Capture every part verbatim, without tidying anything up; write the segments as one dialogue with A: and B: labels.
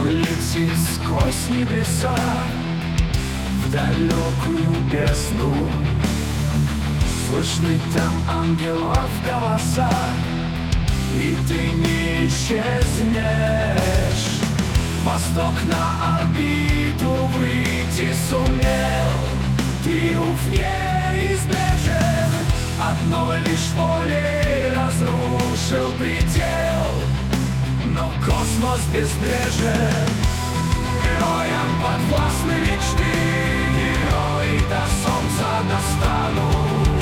A: летит сквозь небеса в далекую бездну. Слышны там ангелов голоса, и ты не исчезнешь. Восток на орбиту выйти сумел, триумф неизбежен. Одной лишь волей разрушил предел, но космос безбрежен. Героям подвластны мечты, герои до солнца достанут.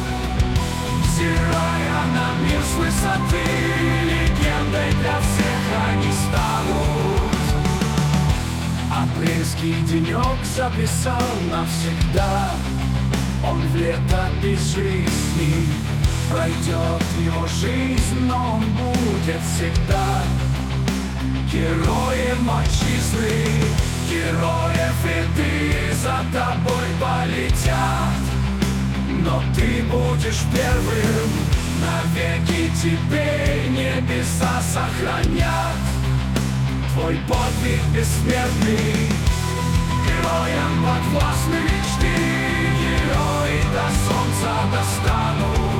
A: Взирая на мир с высоты, легендой для всех они станут. Апрельский денек записал навсегда, он в летопись жизни. Пройдет его жизнь, но он будет всегда героем отчизны. Героев ряды за тобой полетят, но ты будешь первым. Навеки тебе небеса сохранят твой подвиг бессмертный. Героям подвластны мечты, герои до солнца достанут.